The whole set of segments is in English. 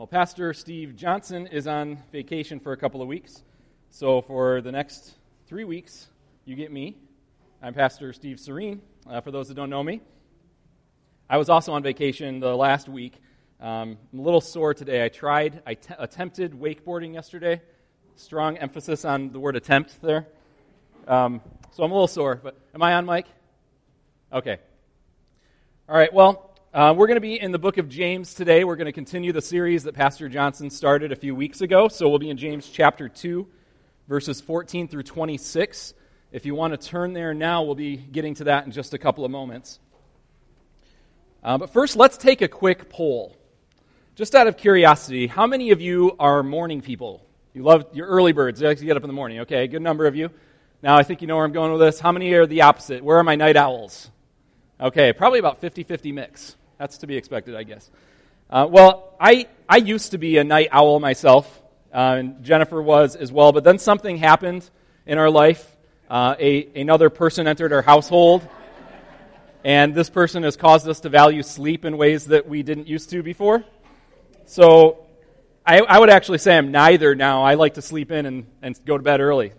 Well, Pastor Steve Johnson is on vacation for a couple of weeks. So for the next 3 weeks, you get me. I'm Pastor Steve Serene, for those that don't know me. I was also on vacation the last week. I'm a little sore today. I attempted wakeboarding yesterday. Strong emphasis on the word attempt there. So I'm a little sore, but am I on, Mike? Okay. All right, well, we're going to be in the book of James today. We're going to continue the series that Pastor Johnson started a few weeks ago. So we'll be in James chapter 2, verses 14 through 26. If you want to turn there now, we'll be getting to that in just a couple of moments. But first, let's take a quick poll. Just out of curiosity, how many of you are morning people? You love your early birds. You like to get up in the morning. Okay, a good number of you. Now, I think you know where I'm going with this. How many are the opposite? Where are my night owls? Okay, probably about 50-50 mix. That's to be expected, I guess. Well, I used to be a night owl myself, and Jennifer was as well, but then something happened in our life. Another person entered our household, and this person has caused us to value sleep in ways that we didn't used to before. So I would actually say I'm neither now. I like to sleep in and go to bed early.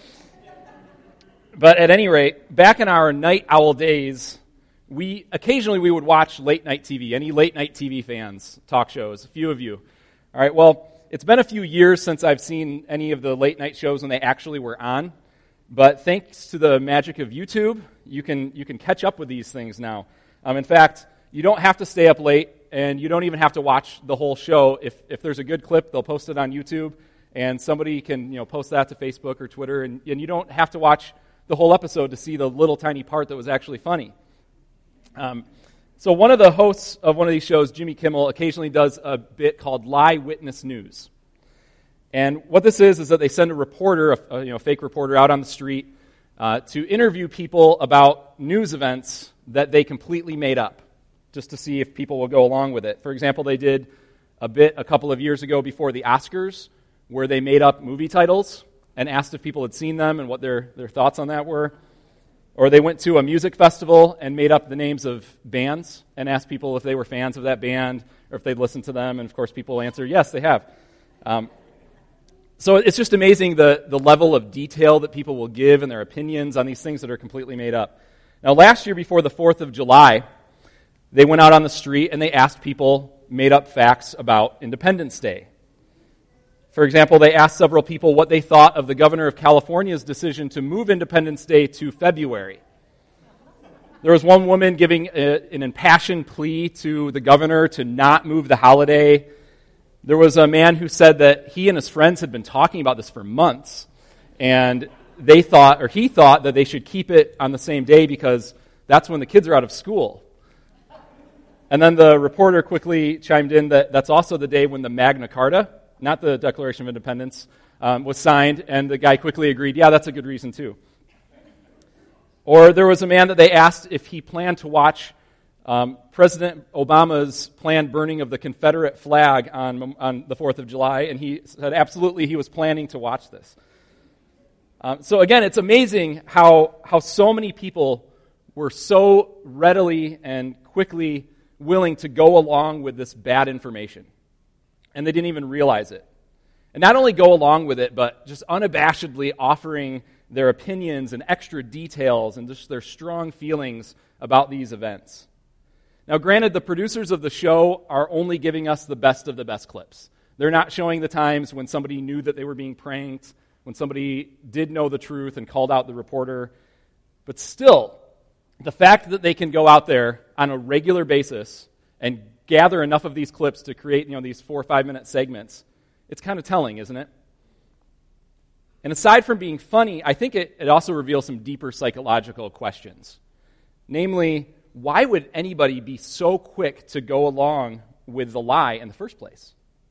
But at any rate, back in our night owl days, occasionally we would watch late night TV. Any late night TV fans, talk shows, a few of you. All right, well, it's been a few years since I've seen any of the late night shows when they actually were on. But thanks to the magic of YouTube, you can catch up with these things now. In fact, you don't have to stay up late, and you don't even have to watch the whole show. If there's a good clip, they'll post it on YouTube, and somebody can post that to Facebook or Twitter, and you don't have to watch the whole episode to see the little tiny part that was actually funny. So one of the hosts of one of these shows, Jimmy Kimmel, occasionally does a bit called Lie Witness News. And what this is that they send a reporter, a fake reporter, out on the street to interview people about news events that they completely made up, just to see if people will go along with it. For example, they did a bit a couple of years ago before the Oscars, where they made up movie titles and asked if people had seen them and what their thoughts on that were. Or they went to a music festival and made up the names of bands and asked people if they were fans of that band or if they'd listened to them. And, of course, people answer, yes, they have. So it's just amazing the level of detail that people will give and their opinions on these things that are completely made up. Now, last year before the 4th of July, they went out on the street and they asked people made-up facts about Independence Day. For example, they asked several people what they thought of the governor of California's decision to move Independence Day to February. There was one woman giving an impassioned plea to the governor to not move the holiday. There was a man who said that he and his friends had been talking about this for months, and he thought that they should keep it on the same day because that's when the kids are out of school. And then the reporter quickly chimed in that that's also the day when the Magna Carta, not the Declaration of Independence, was signed, and the guy quickly agreed, yeah, that's a good reason too. Or there was a man that they asked if he planned to watch President Obama's planned burning of the Confederate flag on the 4th of July, and he said absolutely he was planning to watch this. So again, it's amazing how so many people were so readily and quickly willing to go along with this bad information. And they didn't even realize it. And not only go along with it, but just unabashedly offering their opinions and extra details and just their strong feelings about these events. Now, granted, the producers of the show are only giving us the best of the best clips. They're not showing the times when somebody knew that they were being pranked, when somebody did know the truth and called out the reporter. But still, the fact that they can go out there on a regular basis and gather enough of these clips to create, these 4 or 5 minute segments, it's kind of telling, isn't it? And aside from being funny, I think it also reveals some deeper psychological questions. Namely, why would anybody be so quick to go along with the lie in the first place?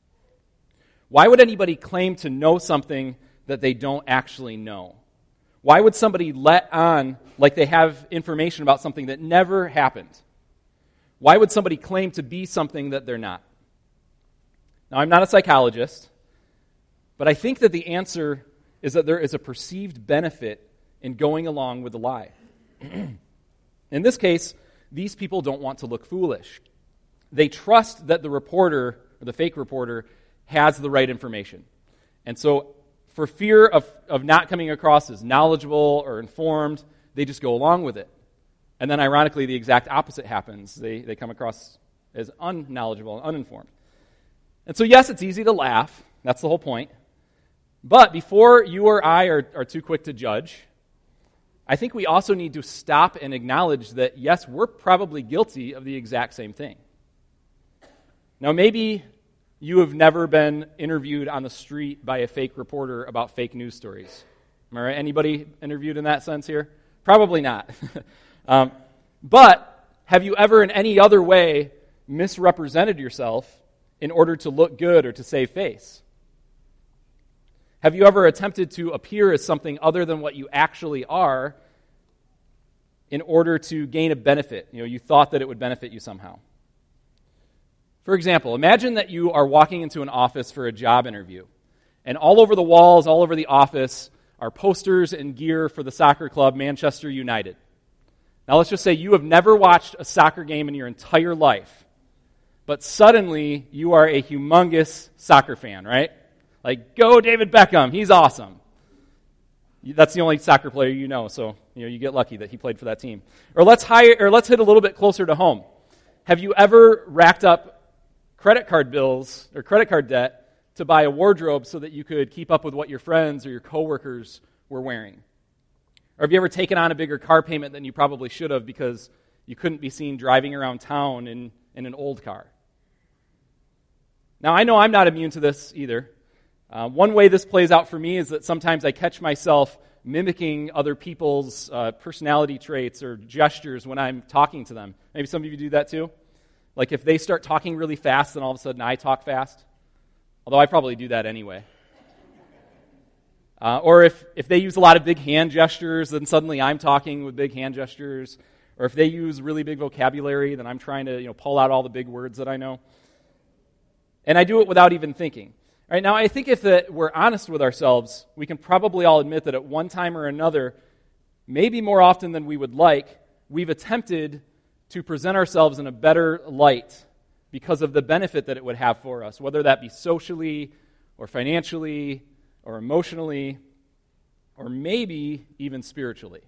Why would anybody claim to know something that they don't actually know? Why would somebody let on like they have information about something that never happened? Why would somebody claim to be something that they're not? Now, I'm not a psychologist, but I think that the answer is that there is a perceived benefit in going along with the lie. In this case, these people don't want to look foolish. They trust that the reporter or the fake reporter, has the right information. And so for fear of not coming across as knowledgeable or informed, they just go along with it. And then ironically, the exact opposite happens. They come across as unknowledgeable and uninformed. And so yes, it's easy to laugh. That's the whole point. But before you or I are too quick to judge, I think we also need to stop and acknowledge that, yes, we're probably guilty of the exact same thing. Now, maybe you have never been interviewed on the street by a fake reporter about fake news stories. Am I right? Anybody interviewed in that sense here? Probably not. But have you ever in any other way misrepresented yourself in order to look good or to save face? Have you ever attempted to appear as something other than what you actually are in order to gain a benefit? You thought that it would benefit you somehow. For example, imagine that you are walking into an office for a job interview, and all over the walls, all over the office, are posters and gear for the soccer club Manchester United. Now let's just say you have never watched a soccer game in your entire life, but suddenly you are a humongous soccer fan, right? Like, go David Beckham, he's awesome. That's the only soccer player you know, so you get lucky that he played for that team. Or let's hit a little bit closer to home. Have you ever racked up credit card bills or credit card debt to buy a wardrobe so that you could keep up with what your friends or your coworkers were wearing? Or have you ever taken on a bigger car payment than you probably should have because you couldn't be seen driving around town in an old car? Now, I know I'm not immune to this either. One way this plays out for me is that sometimes I catch myself mimicking other people's personality traits or gestures when I'm talking to them. Maybe some of you do that too. Like if they start talking really fast, then all of a sudden I talk fast. Although I probably do that anyway. Or if they use a lot of big hand gestures, then suddenly I'm talking with big hand gestures. Or if they use really big vocabulary, then I'm trying to pull out all the big words that I know. And I do it without even thinking. All right, now I think if we're honest with ourselves, we can probably all admit that at one time or another, maybe more often than we would like, we've attempted to present ourselves in a better light because of the benefit that it would have for us, whether that be socially or financially or emotionally or maybe even spiritually.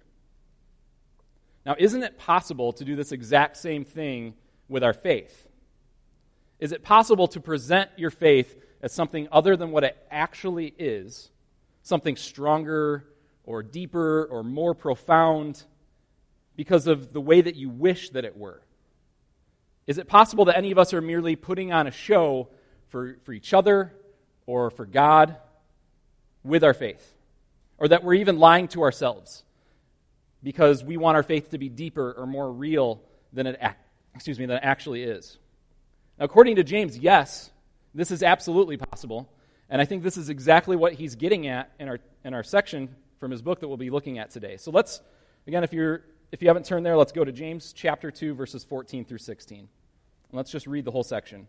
Now, isn't it possible to do this exact same thing with our faith? Is it possible to present your faith as something other than what it actually is, something stronger or deeper or more profound because of the way that you wish that it were? Is it possible that any of us are merely putting on a show for each other or for God with our faith? Or that we're even lying to ourselves because we want our faith to be deeper or more real than it actually is? Now, according to James, yes, this is absolutely possible, and I think this is exactly what he's getting at in our section from his book that we'll be looking at today. So let's, again, if you haven't turned there, let's go to James chapter 2, verses 14 through 16. And let's just read the whole section.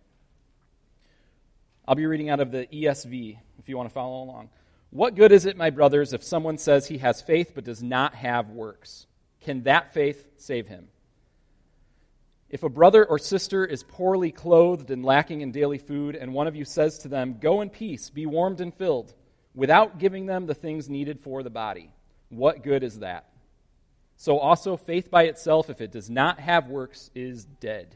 I'll be reading out of the ESV if you want to follow along. What good is it, my brothers, if someone says he has faith but does not have works? Can that faith save him? If a brother or sister is poorly clothed and lacking in daily food, and one of you says to them, "Go in peace, be warmed and filled," without giving them the things needed for the body, what good is that? So also faith by itself, if it does not have works, is dead.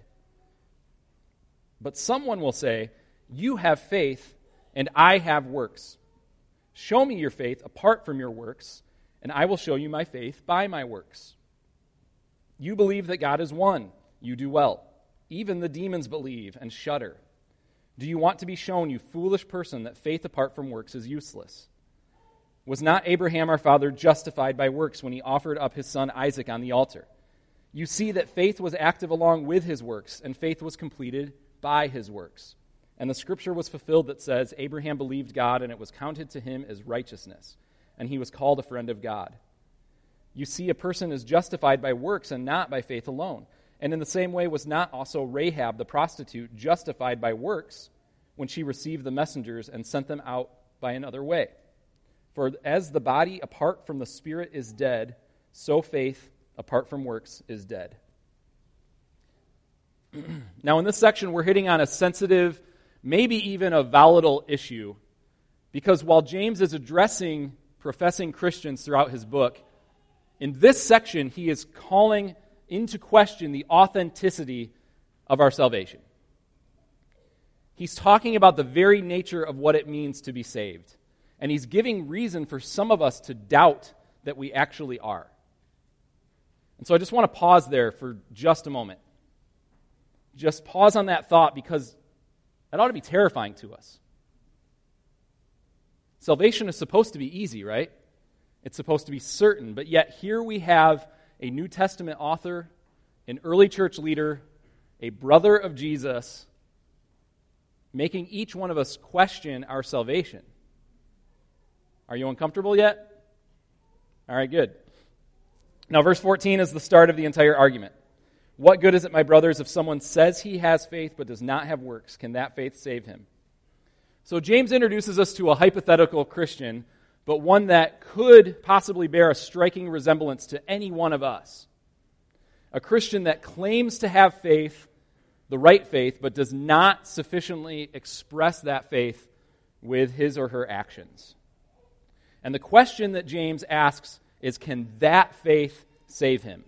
But someone will say, "You have faith, and I have works. Show me your faith apart from your works, and I will show you my faith by my works. You believe that God is one. You do well. Even the demons believe and shudder. Do you want to be shown, you foolish person, that faith apart from works is useless? Was not Abraham our father justified by works when he offered up his son Isaac on the altar? You see that faith was active along with his works, and faith was completed by his works. And the scripture was fulfilled that says, Abraham believed God, and it was counted to him as righteousness, and he was called a friend of God. You see, a person is justified by works and not by faith alone. And in the same way was not also Rahab the prostitute justified by works when she received the messengers and sent them out by another way? For as the body apart from the spirit is dead, so faith apart from works is dead. Now in this section we're hitting on a sensitive maybe even a volatile issue, because while James is addressing professing Christians throughout his book, in this section he is calling into question the authenticity of our salvation. He's talking about the very nature of what it means to be saved, and he's giving reason for some of us to doubt that we actually are. And so I just want to pause there for just a moment. Just pause on that thought, because that ought to be terrifying to us. Salvation is supposed to be easy, right? It's supposed to be certain, but yet here we have a New Testament author, an early church leader, a brother of Jesus, making each one of us question our salvation. Are you uncomfortable yet? All right, good. Now, verse 14 is the start of the entire argument. What good is it, my brothers, if someone says he has faith but does not have works? Can that faith save him? So James introduces us to a hypothetical Christian, but one that could possibly bear a striking resemblance to any one of us. A Christian that claims to have faith, the right faith, but does not sufficiently express that faith with his or her actions. And the question that James asks is, can that faith save him?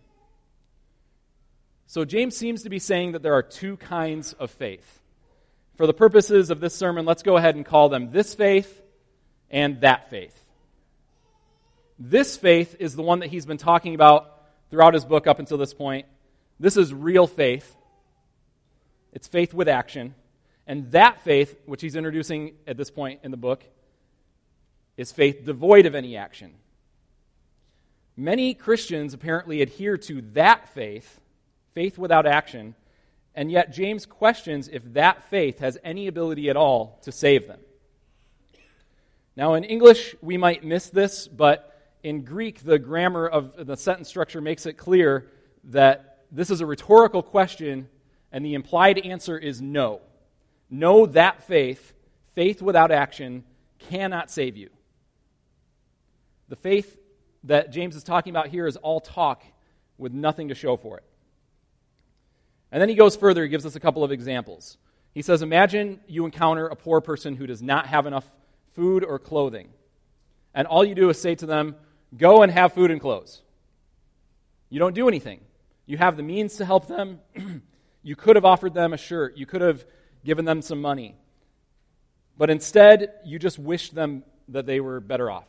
So James seems to be saying that there are two kinds of faith. For the purposes of this sermon, let's go ahead and call them this faith and that faith. This faith is the one that he's been talking about throughout his book up until this point. This is real faith. It's faith with action. And that faith, which he's introducing at this point in the book, is faith devoid of any action. Many Christians apparently adhere to that faith, faith without action, and yet James questions if that faith has any ability at all to save them. Now, in English, we might miss this, but in Greek, the grammar of the sentence structure makes it clear that this is a rhetorical question, and the implied answer is no. No, that faith, faith without action, cannot save you. The faith that James is talking about here is all talk with nothing to show for it. And then he goes further, he gives us a couple of examples. He says, imagine you encounter a poor person who does not have enough food or clothing. And all you do is say to them, go and have food and clothes. You don't do anything. You have the means to help them. You could have offered them a shirt. You could have given them some money. But instead, you just wished them that they were better off.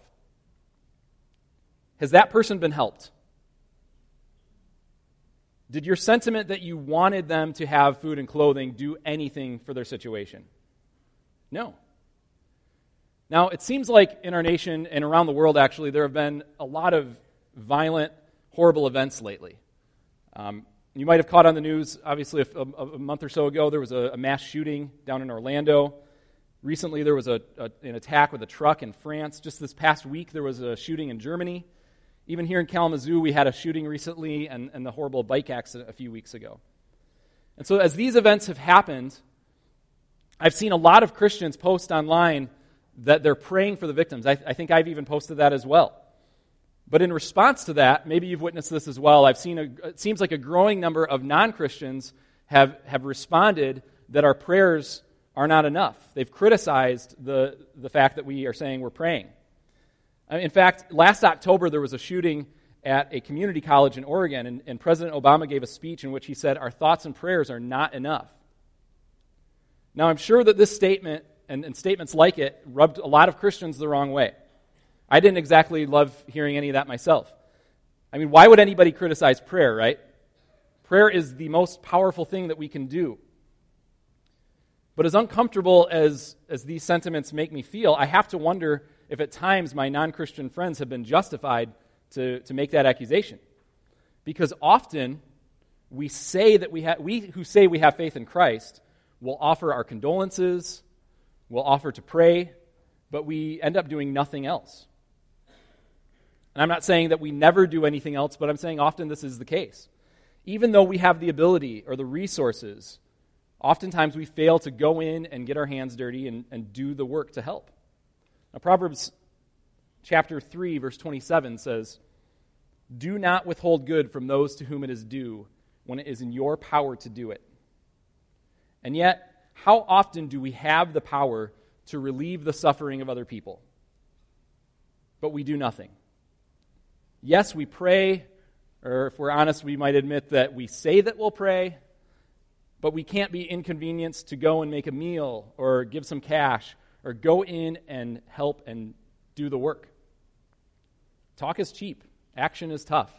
Has that person been helped? Did your sentiment that you wanted them to have food and clothing do anything for their situation? No. Now, it seems like in our nation and around the world, actually, there have been a lot of violent, horrible events lately. You might have caught on the news, obviously, a month or so ago, there was a mass shooting down in Orlando. Recently, there was an attack with a truck in France. Just this past week, there was a shooting in Germany. Even here in Kalamazoo, we had a shooting recently and the horrible bike accident a few weeks ago. And so as these events have happened, I've seen a lot of Christians post online that they're praying for the victims. I think I've even posted that as well. But in response to that, maybe you've witnessed this as well, it seems like a growing number of non-Christians have responded that our prayers are not enough. They've criticized the fact that we are saying we're praying. In fact, last October there was a shooting at a community college in Oregon, and President Obama gave a speech in which he said, our thoughts and prayers are not enough. Now, I'm sure that this statement and statements like it rubbed a lot of Christians the wrong way. I didn't exactly love hearing any of that myself. I mean, why would anybody criticize prayer, right? Prayer is the most powerful thing that we can do. But as uncomfortable as these sentiments make me feel, I have to wonder if at times my non-Christian friends have been justified to make that accusation. Because often we say that we who say we have faith in Christ will offer our condolences, will offer to pray, but we end up doing nothing else. And I'm not saying that we never do anything else, but I'm saying often this is the case. Even though we have the ability or the resources, oftentimes we fail to go in and get our hands dirty and do the work to help. Now, Proverbs chapter 3, verse 27 says, do not withhold good from those to whom it is due when it is in your power to do it. And yet, How often do we have the power to relieve the suffering of other people? But we do nothing. Yes, we pray, or if we're honest, we might admit that we say that we'll pray, but we can't be inconvenienced to go and make a meal or give some cash or go in and help and do the work. Talk is cheap. Action is tough.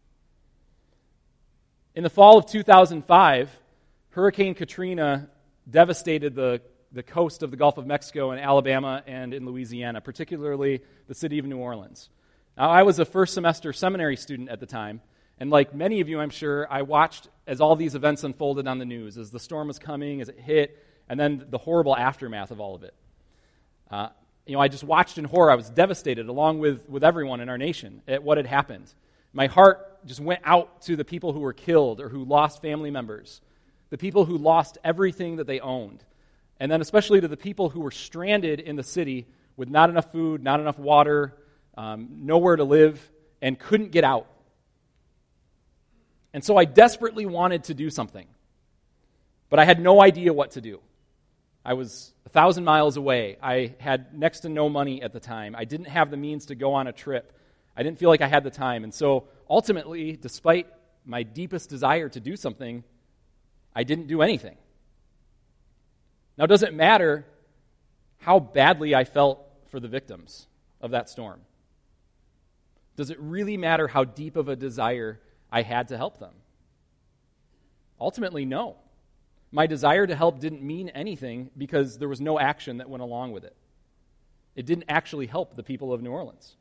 In the fall of 2005, Hurricane Katrina devastated the coast of the Gulf of Mexico in Alabama and in Louisiana, particularly the city of New Orleans. Now, I was a first semester seminary student at the time, and like many of you, I'm sure, I watched as all these events unfolded on the news, as the storm was coming, as it hit, and then the horrible aftermath of all of it. I just watched in horror. I was devastated, along with everyone in our nation, at what had happened. My heart just went out to the people who were killed or who lost family members, the people who lost everything that they owned, and then especially to the people who were stranded in the city with not enough food, not enough water, nowhere to live, and couldn't get out. And so I desperately wanted to do something, but I had no idea what to do. I was 1,000 miles away. I had next to no money at the time. I didn't have the means to go on a trip. I didn't feel like I had the time. And so ultimately, despite my deepest desire to do something, I didn't do anything. Now, does it matter how badly I felt for the victims of that storm? Does it really matter how deep of a desire I had to help them? Ultimately, no. My desire to help didn't mean anything because there was no action that went along with it. It didn't actually help the people of New Orleans.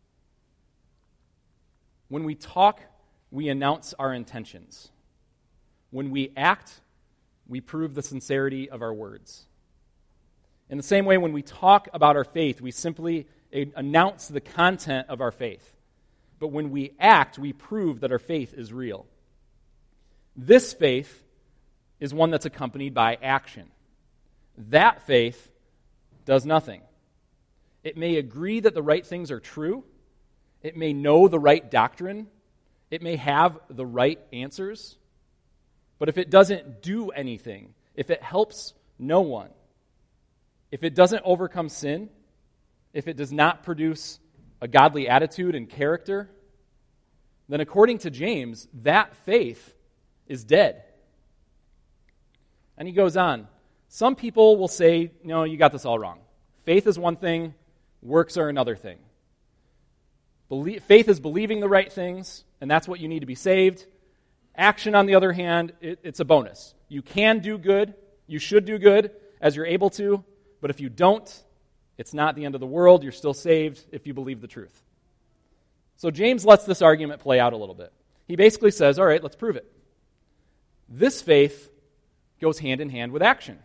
When we talk, we announce our intentions. When we act, we prove the sincerity of our words. In the same way, when we talk about our faith, we simply announce the content of our faith. But when we act, we prove that our faith is real. This faith is one that's accompanied by action. That faith does nothing. It may agree that the right things are true. It may know the right doctrine. It may have the right answers. But if it doesn't do anything, if it helps no one, if it doesn't overcome sin, if it does not produce a godly attitude and character, then according to James, that faith is dead. And he goes on. Some people will say, no, you got this all wrong. Faith is one thing, works are another thing. Faith is believing the right things, and that's what you need to be saved. Action, on the other hand, it's a bonus. You can do good, you should do good as you're able to, but if you don't, it's not the end of the world. You're still saved if you believe the truth. So James lets this argument play out a little bit. He basically says, all right, let's prove it. This faith goes hand in hand with action.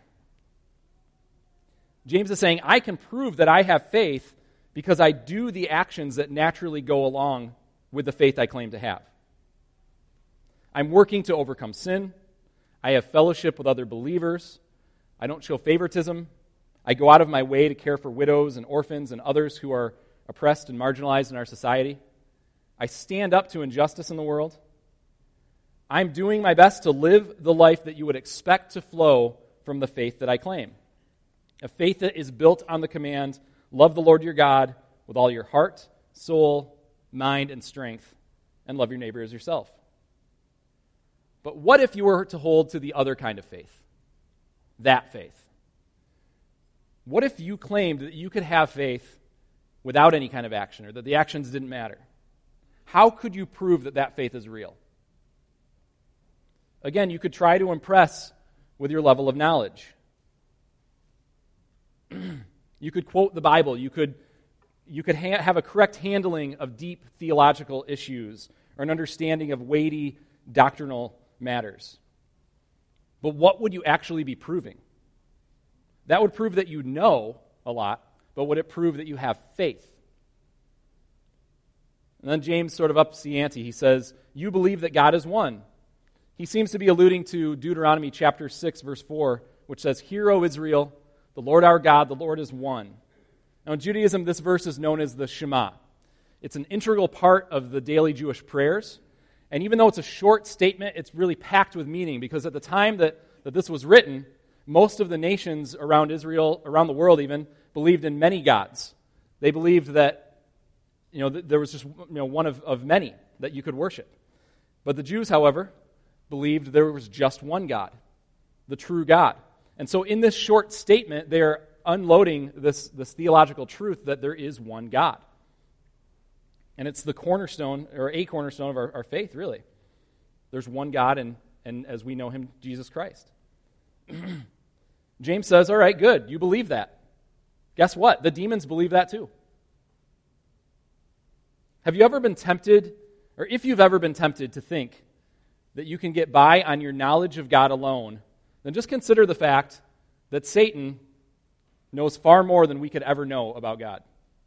James is saying, I can prove that I have faith because I do the actions that naturally go along with the faith I claim to have. I'm working to overcome sin. I have fellowship with other believers. I don't show favoritism. I go out of my way to care for widows and orphans and others who are oppressed and marginalized in our society. I stand up to injustice in the world. I'm doing my best to live the life that you would expect to flow from the faith that I claim. A faith that is built on the command, love the Lord your God with all your heart, soul, mind, and strength, and love your neighbor as yourself. But what if you were to hold to the other kind of faith? That faith. What if you claimed that you could have faith without any kind of action, or that the actions didn't matter? How could you prove that that faith is real? Again, you could try to impress with your level of knowledge. You could quote the Bible. You could have a correct handling of deep theological issues or an understanding of weighty doctrinal matters. But what would you actually be proving? That would prove that you know a lot, but would it prove that you have faith? And then James sort of ups the ante. He says, you believe that God is one. He seems to be alluding to Deuteronomy chapter 6, verse 4, which says, Hear, O Israel, the Lord our God, the Lord is one. Now in Judaism, this verse is known as the Shema. It's an integral part of the daily Jewish prayers. And even though it's a short statement, it's really packed with meaning, because at the time that this was written, Most of the nations around Israel, around the world even, believed in many gods. They believed that, there was just, one of many that you could worship. But the Jews, however, believed there was just one God, the true God. And so in this short statement, they are unloading this theological truth that there is one God. And it's the cornerstone, or a cornerstone of our faith, really. There's one God, and as we know him, Jesus Christ. James says, all right, good, you believe that. Guess what? The demons believe that too. Have you ever been tempted, or if you've ever been tempted to think that you can get by on your knowledge of God alone, then just consider the fact that Satan knows far more than we could ever know about God.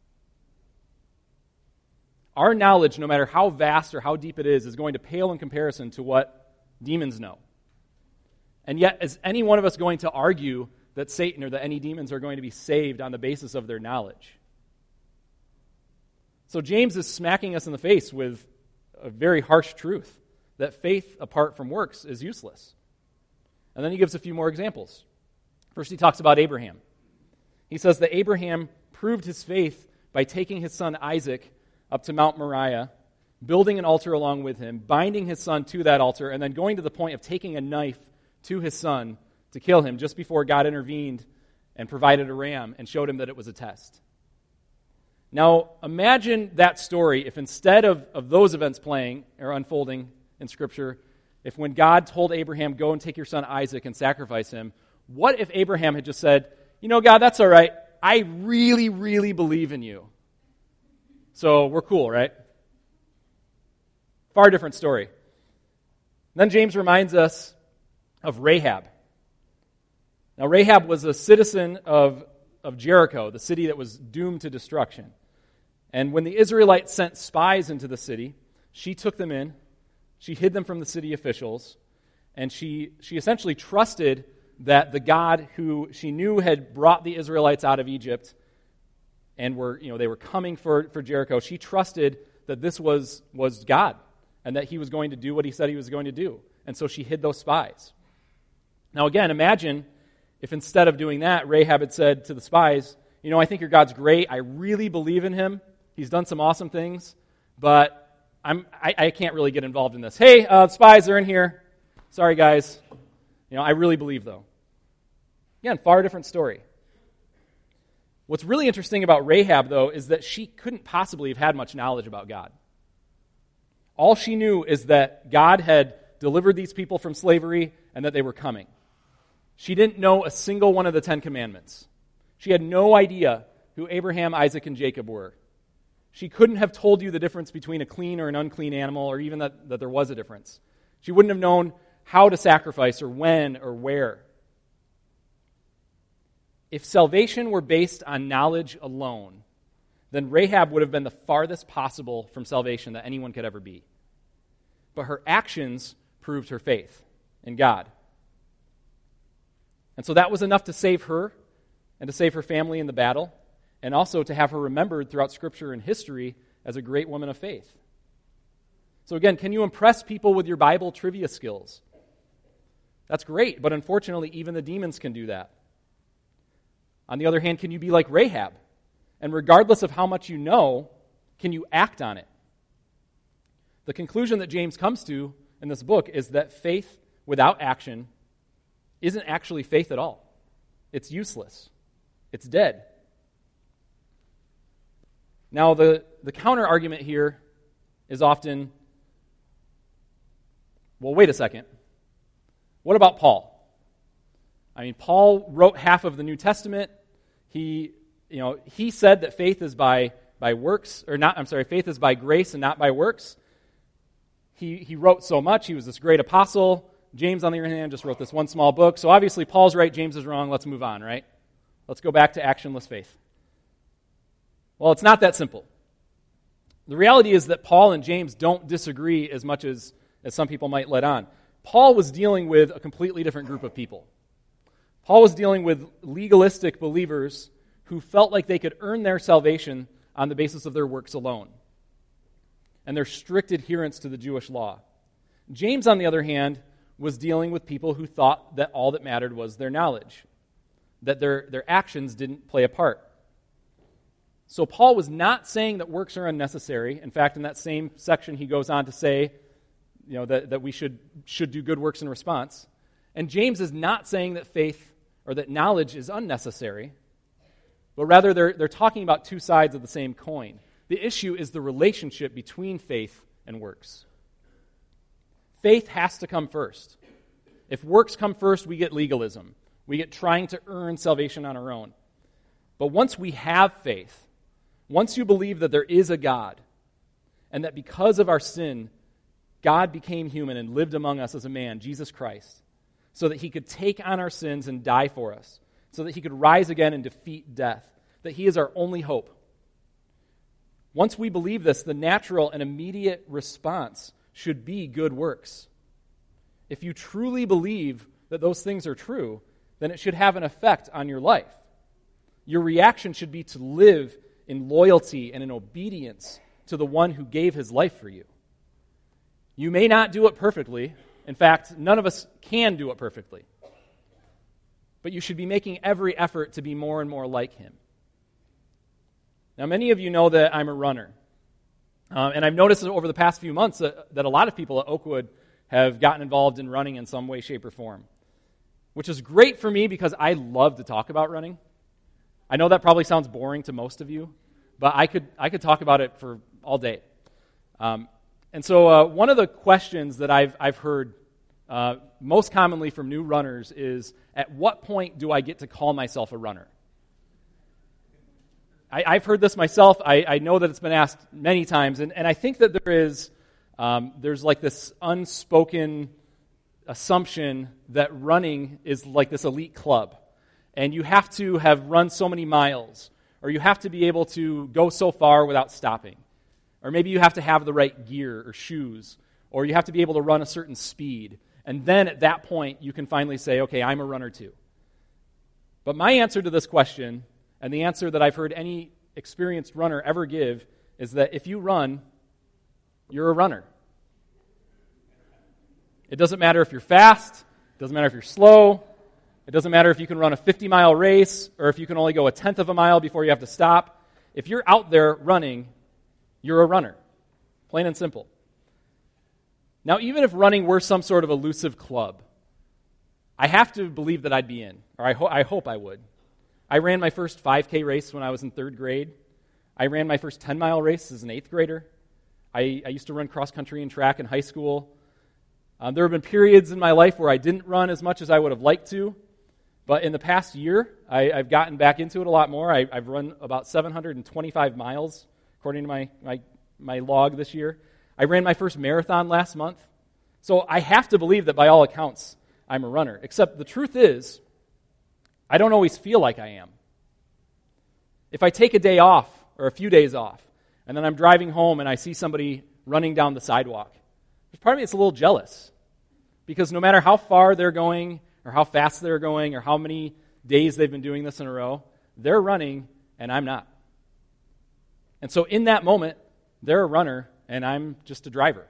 Our knowledge, no matter how vast or how deep it is going to pale in comparison to what demons know. And yet, is any one of us going to argue that Satan or that any demons are going to be saved on the basis of their knowledge? So James is smacking us in the face with a very harsh truth, that faith apart from works is useless. And then he gives a few more examples. First, he talks about Abraham. He says that Abraham proved his faith by taking his son Isaac up to Mount Moriah, building an altar along with him, binding his son to that altar, and then going to the point of taking a knife to his son to kill him just before God intervened and provided a ram and showed him that it was a test. Now, imagine that story if instead of those events playing or unfolding in Scripture, if when God told Abraham, go and take your son Isaac and sacrifice him, what if Abraham had just said, God, that's all right. I really, really believe in you. So we're cool, right? Far different story. Then James reminds us of Rahab. Now, Rahab was a citizen of Jericho, the city that was doomed to destruction. And when the Israelites sent spies into the city, she took them in, she hid them from the city officials, and she essentially trusted that the God who she knew had brought the Israelites out of Egypt and they were coming for Jericho, she trusted that this was God and that he was going to do what he said he was going to do. And so she hid those spies. Now again, imagine if instead of doing that, Rahab had said to the spies, I think your God's great. I really believe in him. He's done some awesome things, but I can't really get involved in this. Hey, spies are in here. Sorry, guys. I really believe, though. Again, far different story. What's really interesting about Rahab, though, is that she couldn't possibly have had much knowledge about God. All she knew is that God had delivered these people from slavery and that they were coming. She didn't know a single one of the 10 Commandments. She had no idea who Abraham, Isaac, and Jacob were. She couldn't have told you the difference between a clean or an unclean animal, or even that there was a difference. She wouldn't have known how to sacrifice, or when, or where. If salvation were based on knowledge alone, then Rahab would have been the farthest possible from salvation that anyone could ever be. But her actions proved her faith in God. And so that was enough to save her and to save her family in the battle, and also to have her remembered throughout Scripture and history as a great woman of faith. So again, can you impress people with your Bible trivia skills? That's great, but unfortunately, even the demons can do that. On the other hand, can you be like Rahab? And regardless of how much you know, can you act on it? The conclusion that James comes to in this book is that faith without action isn't actually faith at all. It's useless. It's dead. Now, the counter-argument here is often, well, wait a second. What about Paul? Paul wrote half of the New Testament. He said that faith is by works, faith is by grace and not by works. He wrote so much. He was this great apostle. James, on the other hand, just wrote this one small book. So obviously, Paul's right, James is wrong. Let's move on, right? Let's go back to actionless faith. Well, it's not that simple. The reality is that Paul and James don't disagree as much as some people might let on. Paul was dealing with a completely different group of people. Paul was dealing with legalistic believers who felt like they could earn their salvation on the basis of their works alone and their strict adherence to the Jewish law. James, on the other hand, was dealing with people who thought that all that mattered was their knowledge, that their actions didn't play a part. So Paul was not saying that works are unnecessary. In fact, in that same section, he goes on to say, that we should do good works in response. And James is not saying that faith or that knowledge is unnecessary, but rather they're talking about two sides of the same coin. The issue is the relationship between faith and works. Faith has to come first. If works come first, we get legalism. We get trying to earn salvation on our own. But once we have faith, once you believe that there is a God, and that because of our sin, God became human and lived among us as a man, Jesus Christ, so that he could take on our sins and die for us, so that he could rise again and defeat death, that he is our only hope. Once we believe this, the natural and immediate response should be good works. If you truly believe that those things are true, then it should have an effect on your life. Your reaction should be to live in loyalty and in obedience to the one who gave his life for you. You may not do it perfectly. In fact, none of us can do it perfectly. But you should be making every effort to be more and more like him. Now, many of you know that I'm a runner. And I've noticed over the past few months that a lot of people at Oakwood have gotten involved in running in some way, shape, or form, which is great for me because I love to talk about running. I know that probably sounds boring to most of you, but I could talk about it for all day. And so one of the questions that I've heard most commonly from new runners is, at what point do I get to call myself a runner? I've heard this myself. I know that it's been asked many times, and I think that there's like this unspoken assumption that running is like this elite club, and you have to have run so many miles, or you have to be able to go so far without stopping, or maybe you have to have the right gear or shoes, or you have to be able to run a certain speed, and then at that point you can finally say, okay, I'm a runner too. But my answer to this question, and the answer that I've heard any experienced runner ever give, is that if you run, you're a runner. It doesn't matter if you're fast, it doesn't matter if you're slow, it doesn't matter if you can run a 50-mile race, or if you can only go a tenth of a mile before you have to stop. If you're out there running, you're a runner. Plain and simple. Now, even if running were some sort of elusive club, I have to believe that I'd be in, or I hope I would. I ran my first 5K race when I was in 3rd grade. I ran my first 10-mile race as an 8th grader. I used to run cross-country and track in high school. There have been periods in my life where I didn't run as much as I would have liked to, but in the past year, I've gotten back into it a lot more. I've run about 725 miles, according to my log this year. I ran my first marathon last month. So I have to believe that by all accounts, I'm a runner. Except the truth is, I don't always feel like I am. If I take a day off, or a few days off, and then I'm driving home and I see somebody running down the sidewalk, there's part of me that's a little jealous. Because no matter how far they're going, or how fast they're going, or how many days they've been doing this in a row, they're running and I'm not. And so in that moment, they're a runner and I'm just a driver.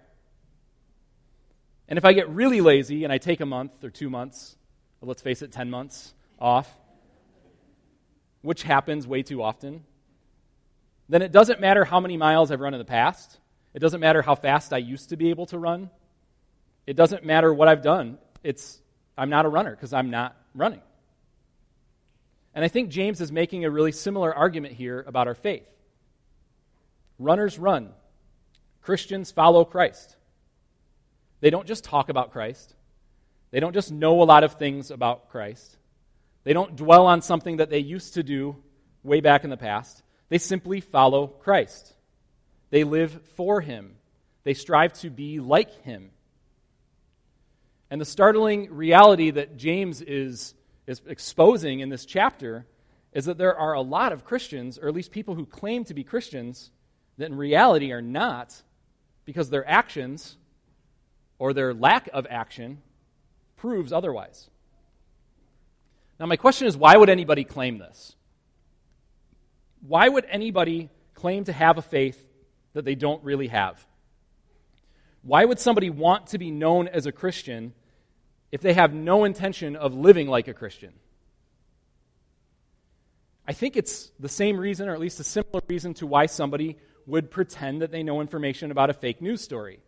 And if I get really lazy and I take a month or 2 months, or let's face it, 10 months off, which happens way too often, then it doesn't matter how many miles I've run in the past. It doesn't matter how fast I used to be able to run. It doesn't matter what I've done. I'm not a runner because I'm not running. And I think James is making a really similar argument here about our faith. Runners run. Christians follow Christ. They don't just talk about Christ. They don't just know a lot of things about Christ. They don't dwell on something that they used to do way back in the past. They simply follow Christ. They live for him. They strive to be like him. And the startling reality that James is exposing in this chapter is that there are a lot of Christians, or at least people who claim to be Christians, that in reality are not, because their actions or their lack of action proves otherwise. Now my question is, why would anybody claim this? Why would anybody claim to have a faith that they don't really have? Why would somebody want to be known as a Christian if they have no intention of living like a Christian? I think it's the same reason, or at least a similar reason, to why somebody would pretend that they know information about a fake news story.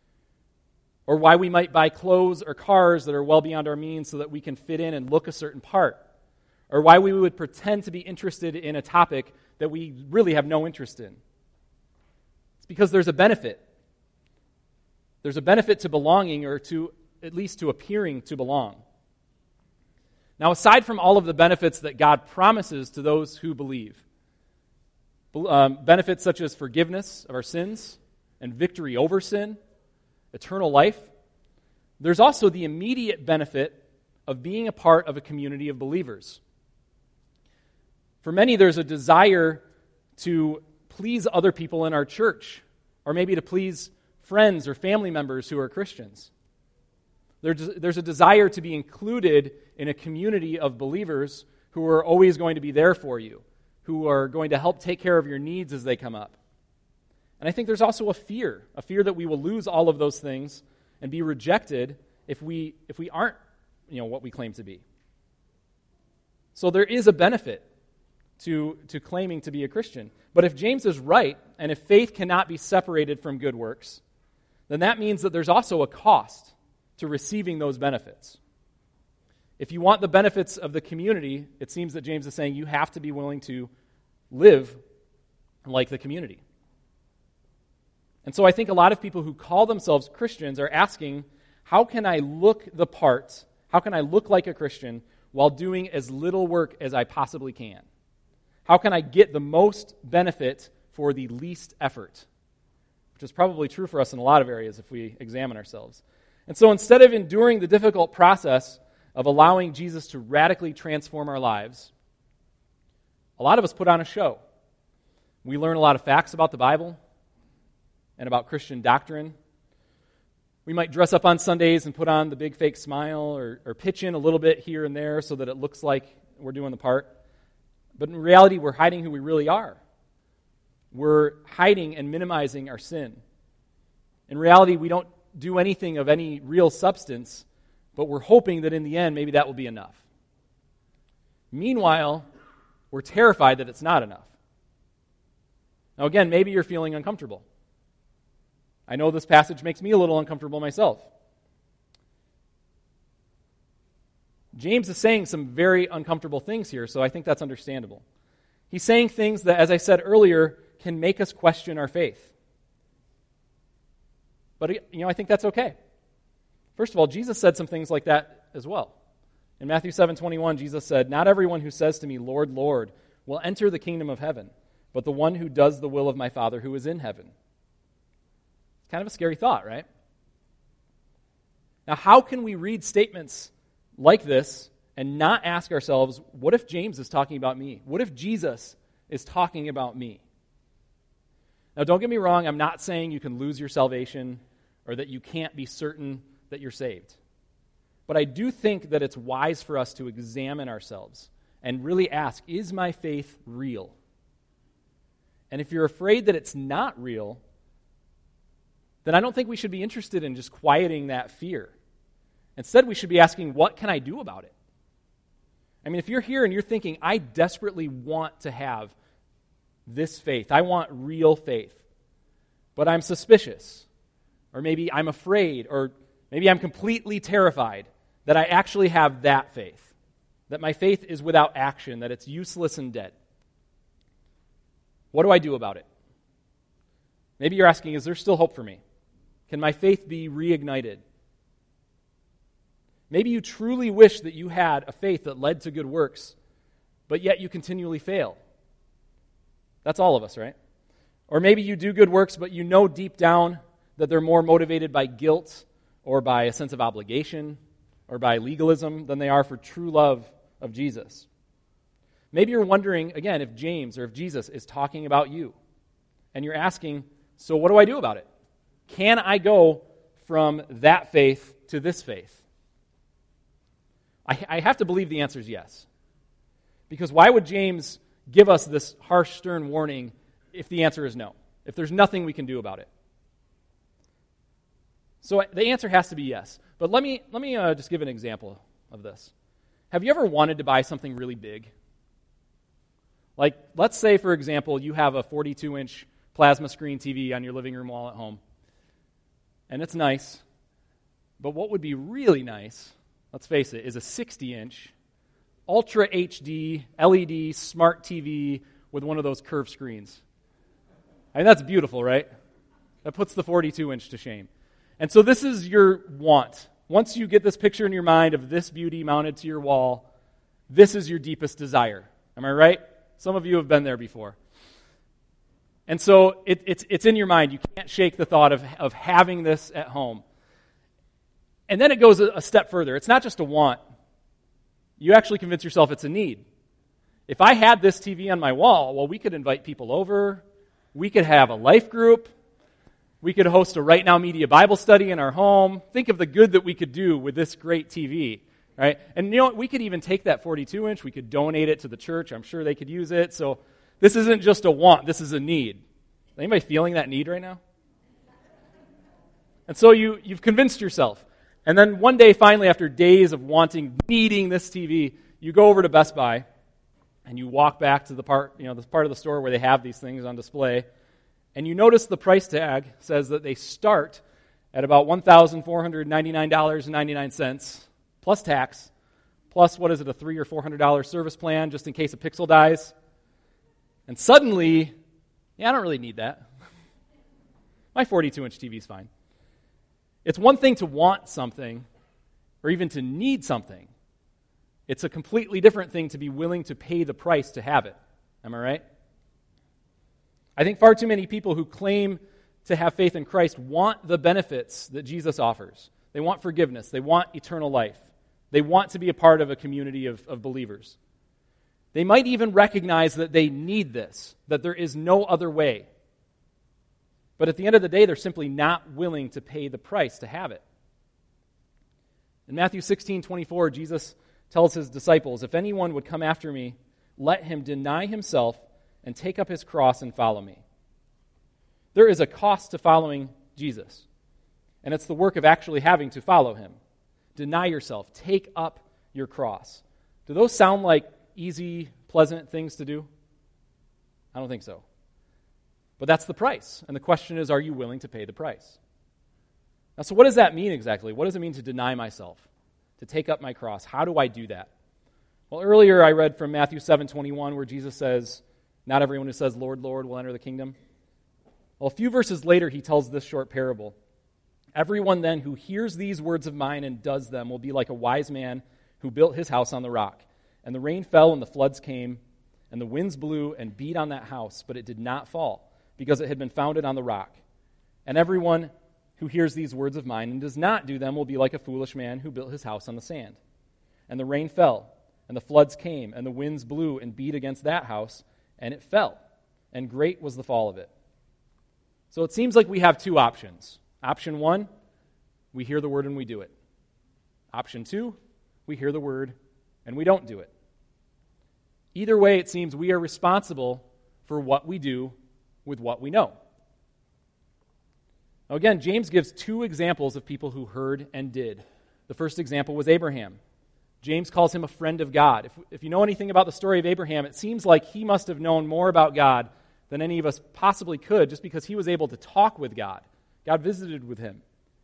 Or why we might buy clothes or cars that are well beyond our means so that we can fit in and look a certain part. Or why we would pretend to be interested in a topic that we really have no interest in. It's because there's a benefit. There's a benefit to belonging, or to at least to appearing to belong. Now, aside from all of the benefits that God promises to those who believe, benefits such as forgiveness of our sins and victory over sin, eternal life, there's also the immediate benefit of being a part of a community of believers. For many, there's a desire to please other people in our church, or maybe to please friends or family members who are Christians. There's a desire to be included in a community of believers who are always going to be there for you, who are going to help take care of your needs as they come up. And I think there's also a fear that we will lose all of those things and be rejected if we aren't, what we claim to be. So there is a benefit to claiming to be a Christian. But if James is right, and if faith cannot be separated from good works, then that means that there's also a cost to receiving those benefits. If you want the benefits of the community, it seems that James is saying you have to be willing to live like the community. And so I think a lot of people who call themselves Christians are asking, how can I look the part? How can I look like a Christian while doing as little work as I possibly can? How can I get the most benefit for the least effort? Which is probably true for us in a lot of areas if we examine ourselves. And so instead of enduring the difficult process of allowing Jesus to radically transform our lives, a lot of us put on a show. We learn a lot of facts about the Bible and about Christian doctrine. We might dress up on Sundays and put on the big fake smile, or pitch in a little bit here and there so that it looks like we're doing the part. But in reality, we're hiding who we really are. We're hiding and minimizing our sin. In reality, we don't do anything of any real substance, but we're hoping that in the end, maybe that will be enough. Meanwhile, we're terrified that it's not enough. Now again, maybe you're feeling uncomfortable. I know this passage makes me a little uncomfortable myself. James is saying some very uncomfortable things here, so I think that's understandable. He's saying things that, as I said earlier, can make us question our faith. But, I think that's okay. First of all, Jesus said some things like that as well. In Matthew 7:21, Jesus said, "Not everyone who says to me, 'Lord, Lord,' will enter the kingdom of heaven, but the one who does the will of my Father who is in heaven." It's kind of a scary thought, right? Now, how can we read statements like this and not ask ourselves, what if James is talking about me? What if Jesus is talking about me? Now, don't get me wrong, I'm not saying you can lose your salvation or that you can't be certain that you're saved. But I do think that it's wise for us to examine ourselves and really ask, is my faith real? And if you're afraid that it's not real, then I don't think we should be interested in just quieting that fear. Instead, we should be asking, what can I do about it? I mean, if you're here and you're thinking, I desperately want to have this faith, I want real faith, but I'm suspicious, or maybe I'm afraid, or maybe I'm completely terrified that I actually have that faith, that my faith is without action, that it's useless and dead. What do I do about it? Maybe you're asking, is there still hope for me? Can my faith be reignited? Maybe you truly wish that you had a faith that led to good works, but yet you continually fail. That's all of us, right? Or maybe you do good works, but you know deep down that they're more motivated by guilt or by a sense of obligation or by legalism than they are for true love of Jesus. Maybe you're wondering, again, if James or if Jesus is talking about you, and you're asking, so what do I do about it? Can I go from that faith to this faith? I have to believe the answer is yes. Because why would James give us this harsh, stern warning if the answer is no? If there's nothing we can do about it? So the answer has to be yes. But let me just give an example of this. Have you ever wanted to buy something really big? Like, let's say, for example, you have a 42-inch plasma screen TV on your living room wall at home. And it's nice. But what would be really nice, let's face it, is a 60-inch Ultra HD LED smart TV with one of those curved screens. I mean, that's beautiful, right? That puts the 42-inch to shame. And so this is your want. Once you get this picture in your mind of this beauty mounted to your wall, this is your deepest desire. Am I right? Some of you have been there before. And so it's in your mind. You can't shake the thought of having this at home. And then it goes a step further. It's not just a want. You actually convince yourself it's a need. If I had this TV on my wall, well, we could invite people over. We could have a life group. We could host a Right Now Media Bible study in our home. Think of the good that we could do with this great TV, right? And you know what? We could even take that 42-inch. We could donate it to the church. I'm sure they could use it. So this isn't just a want. This is a need. Anybody feeling that need right now? And so you've convinced yourself. And then one day, finally, after days of needing this TV, you go over to Best Buy and you walk back to the part of the store where they have these things on display, and you notice the price tag says that they start at about $1,499.99 plus tax, plus what is it, a $300 or $400 service plan just in case a pixel dies. And suddenly, I don't really need that. My 42-inch TV is fine. It's one thing to want something or even to need something. It's a completely different thing to be willing to pay the price to have it. Am I right? I think far too many people who claim to have faith in Christ want the benefits that Jesus offers. They want forgiveness. They want eternal life. They want to be a part of a community of believers. They might even recognize that they need this, that there is no other way. But at the end of the day, they're simply not willing to pay the price to have it. In Matthew 16:24, Jesus tells his disciples, "If anyone would come after me, let him deny himself and take up his cross and follow me." There is a cost to following Jesus, and it's the work of actually having to follow him. Deny yourself. Take up your cross. Do those sound like easy, pleasant things to do? I don't think so. But that's the price. And the question is, are you willing to pay the price? Now, so what does that mean exactly? What does it mean to deny myself? To take up my cross? How do I do that? Well, earlier I read from Matthew 7:21 where Jesus says, "Not everyone who says, 'Lord, Lord,' will enter the kingdom." Well, a few verses later he tells this short parable. "Everyone then who hears these words of mine and does them will be like a wise man who built his house on the rock. And the rain fell and the floods came, and the winds blew and beat on that house, but it did not fall, because it had been founded on the rock. And everyone who hears these words of mine and does not do them will be like a foolish man who built his house on the sand. And the rain fell, and the floods came, and the winds blew and beat against that house, and it fell, and great was the fall of it." So it seems like we have two options. Option one, we hear the word and we do it. Option two, we hear the word and we don't do it. Either way, it seems we are responsible for what we do with what we know. Now again, James gives two examples of people who heard and did. The first example was Abraham. James calls him a friend of God. If you know anything about the story of Abraham, it seems like he must have known more about God than any of us possibly could, just because he was able to talk with God. God visited with him.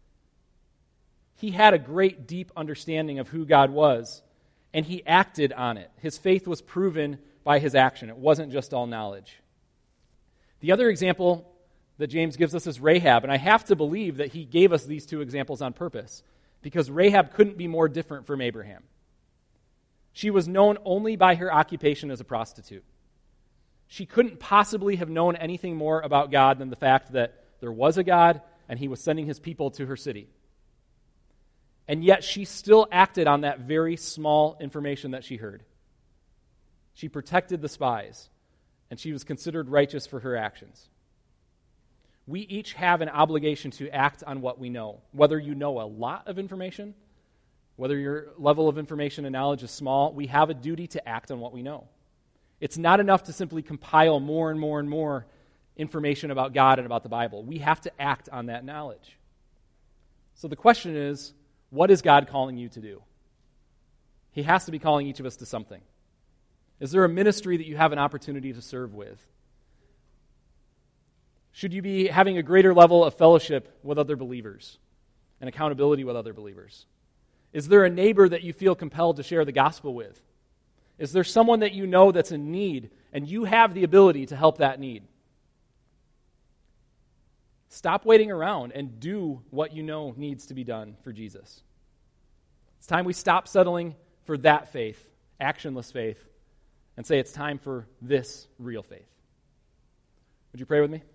He had a great, deep understanding of who God was, and he acted on it. His faith was proven by his action. It wasn't just all knowledge. The other example that James gives us is Rahab, and I have to believe that he gave us these two examples on purpose, because Rahab couldn't be more different from Abraham. She was known only by her occupation as a prostitute. She couldn't possibly have known anything more about God than the fact that there was a God and he was sending his people to her city. And yet she still acted on that very small information that she heard. She protected the spies, and she was considered righteous for her actions. We each have an obligation to act on what we know. Whether you know a lot of information, whether your level of information and knowledge is small, we have a duty to act on what we know. It's not enough to simply compile more and more and more information about God and about the Bible. We have to act on that knowledge. So the question is, What is God calling you to do? He has to be calling each of us to something. Is there a ministry that you have an opportunity to serve with? Should you be having a greater level of fellowship with other believers and accountability with other believers? Is there a neighbor that you feel compelled to share the gospel with? Is there someone that you know that's in need and you have the ability to help that need? Stop waiting around and do what you know needs to be done for Jesus. It's time we stop settling for that faith, actionless faith, and say it's time for this real faith. Would you pray with me?